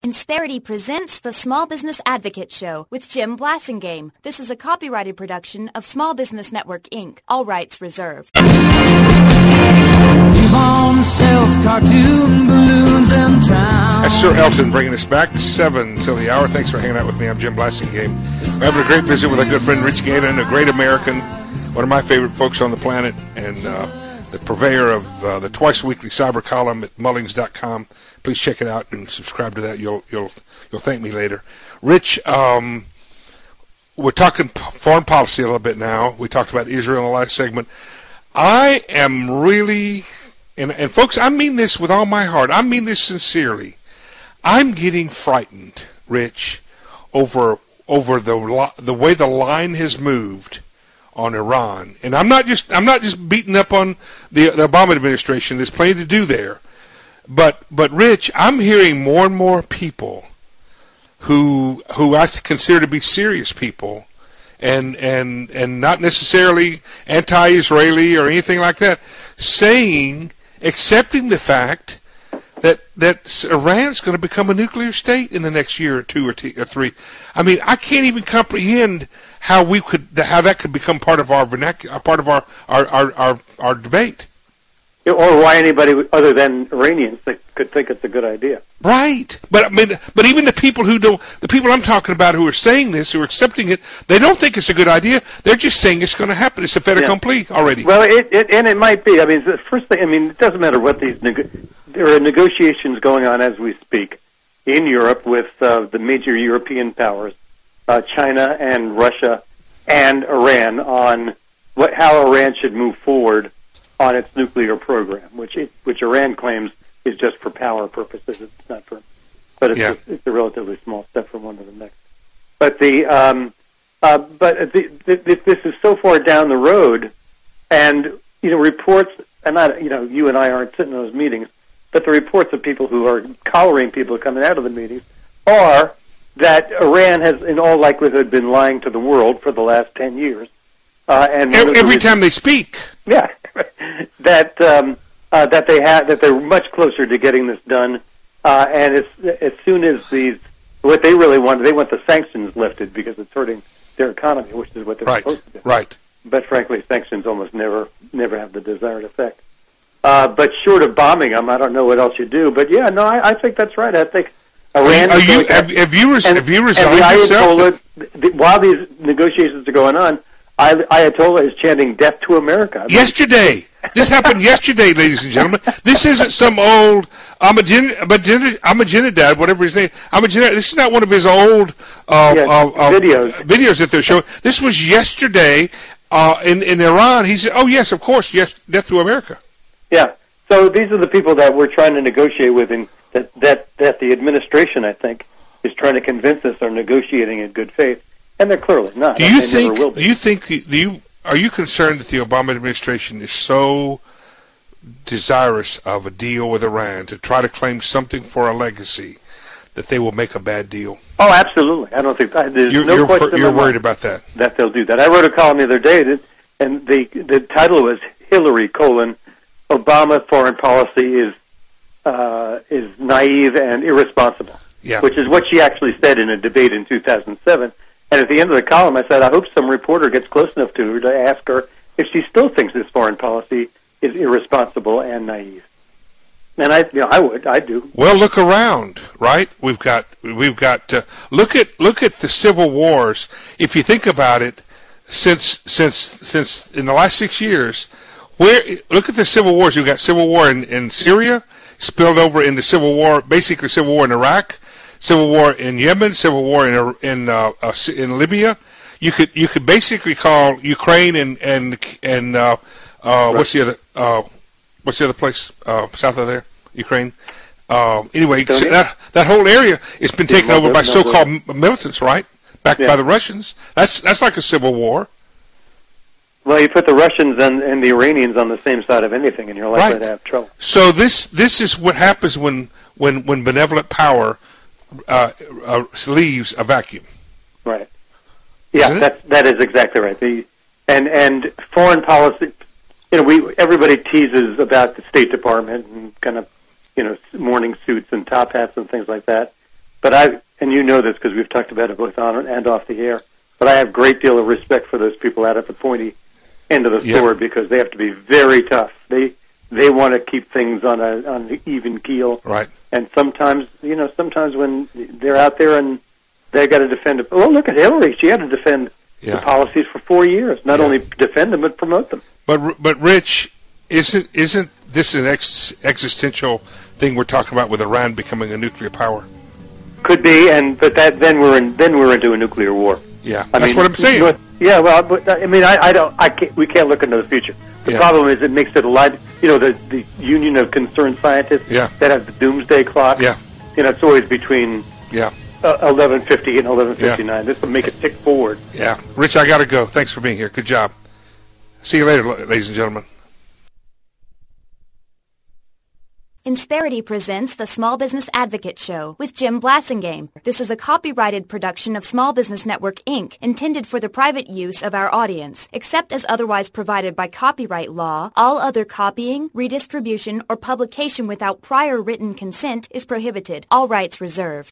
Insperity presents the Small Business Advocate Show with Jim Blasingame. This is a copyrighted production of Small Business Network, Inc. All rights reserved. Yvonne sells cartoon balloons in town. That's Sir Elton bringing us back 7 till the hour. Thanks for hanging out with me. I'm Jim Blasingame. We're having a great visit with our good friend Rich Galen, a great American, one of my favorite folks on the planet, and the purveyor of the twice-weekly cyber column at Mullings.com. Please check it out and subscribe to that. You'll thank me later. Rich, we're talking foreign policy a little bit now. We talked about Israel in the last segment. I am really, and folks, I mean this with all my heart. I mean this sincerely. I'm getting frightened, Rich, over the way the line has moved on Iran. And I'm not just beating up on the Obama administration. There's plenty to do there. But Rich, I'm hearing more and more people who I consider to be serious people and not necessarily anti-Israeli or anything like that, accepting the fact that Iran's going to become a nuclear state in the next year or two or three. I mean, I can't even comprehend how that could become part of our vernacular, part of our debate. Or why anybody other than Iranians could think it's a good idea. Right. But I mean, but even the people I'm talking about who are saying this, who are accepting it, they don't think it's a good idea. They're just saying it's going to happen. It's a fait accompli already. Well, it might be. I mean, the first thing, it doesn't matter what there are negotiations going on as we speak in Europe with the major European powers, China and Russia and Iran, on how Iran should move forward on its nuclear program, which Iran claims is just for power purposes. It's not for, but it's a relatively small step from one to the next. But this is so far down the road, and reports, and you and I aren't sitting in those meetings, but the reports of people who are collaring people coming out of the meetings are that Iran has, in all likelihood, been lying to the world for the last 10 years. And every time they speak, that they're much closer to getting this done, and as soon as what they really want, they want the sanctions lifted because it's hurting their economy, which is what they're supposed to do. Right. But frankly, sanctions almost never have the desired effect. But short of bombing them, I don't know what else you do. But I think that's right. I think Iran. Have you resigned yourself? While these negotiations are going on, Ayatollah is chanting "Death to America." Yesterday. This happened yesterday, ladies and gentlemen. This isn't some old Ahmadinejad, whatever his name. This is not one of his old videos that they're showing. This was yesterday in Iran. He said, "Oh yes, of course, yes, death to America." Yeah. So these are the people that we're trying to negotiate with, and that the administration, I think, is trying to convince us are negotiating in good faith. And they're clearly not. Are you concerned that the Obama administration is so desirous of a deal with Iran to try to claim something for a legacy that they will make a bad deal? Oh, absolutely. I don't think there's no question. You're worried about that? That they'll do that. I wrote a column the other day, and the title was Hillary: Obama foreign policy is naive and irresponsible. Yeah. Which is what she actually said in a debate in 2007. And at the end of the column, I said, I hope some reporter gets close enough to her to ask her if she still thinks this foreign policy is irresponsible and naive. And I do. Well, look around, right? We've got look at the civil wars. If you think about it, since in the last 6 years, look at the civil wars. We've got civil war in Syria, spilled over into civil war in Iraq. Civil war in Yemen, civil war in Libya. You could basically call Ukraine and what's the other place south of there? Ukraine. Anyway, so that whole area has been taken over by so-called militants, right? Backed by the Russians. That's like a civil war. Well, you put the Russians and the Iranians on the same side of anything, and you're likely to have trouble. So this is what happens when benevolent power leaves a vacuum. Right. Yeah, that is exactly right. And foreign policy, everybody teases about the State Department and kind of, morning suits and top hats and things like that. But and you know this because we've talked about it both on and off the air, but I have a great deal of respect for those people out at the pointy end of the sword because they have to be very tough. They want to keep things on an even keel. Right. And sometimes when they're out there and they've got to defend it. Well, look at Hillary. She had to defend the policies for 4 years. Not only defend them, but promote them. But Rich, isn't this an existential thing we're talking about with Iran becoming a nuclear power? Could be, but then we're into a nuclear war. Yeah, that's what I'm saying. We can't look into the future. The problem is it makes it a lot. The Union of Concerned Scientists that have the doomsday clock. Yeah. It's always between 11:50 and 11:59. Yeah. This will make it tick forward. Yeah, Rich, I got to go. Thanks for being here. Good job. See you later, ladies and gentlemen. Insperity presents the Small Business Advocate Show with Jim Blasingame. This is a copyrighted production of Small Business Network, Inc., intended for the private use of our audience. Except as otherwise provided by copyright law, all other copying, redistribution, or publication without prior written consent is prohibited. All rights reserved.